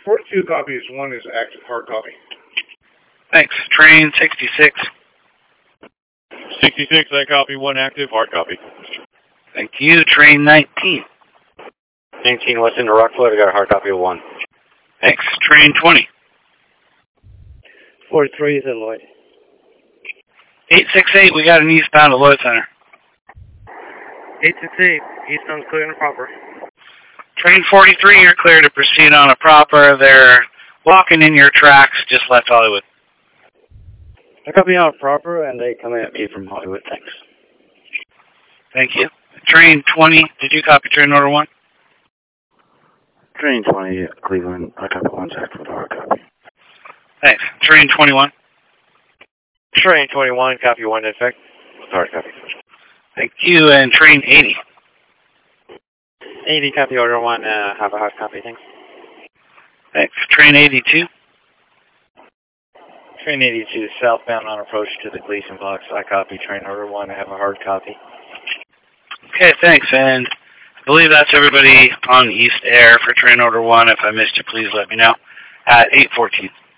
42 copies. 1 is active hard copy. Thanks. Train 66. 66, I copy. 1 active, hard copy. Thank you. Train 19. 19 west into Rockford, I got a hard copy of 1. Thanks. Train 20. 43 is in Lloyd. 868, we got an eastbound at Lloyd Center. 868, eastbound clear and proper. Train 43, you're clear to proceed on a proper. They're walking in your tracks just left Hollywood. I copy on proper, and they come at me from Hollywood. Thanks. Thank you. Train 20, did you copy train order 1? Train 20, Cleveland. I copy 1 second with hard copy. Thanks. Train 21. Train 21, copy 1 in effect. Hard copy. Thank you. And train 80. 80, copy order 1, have a hard copy, thanks. Thanks. Train 82. Train 82, southbound on approach to the Gleason box. I copy train order 1, I have a hard copy. Okay, thanks. And I believe that's everybody on East Air for train order 1. If I missed you, please let me know. At 8:14.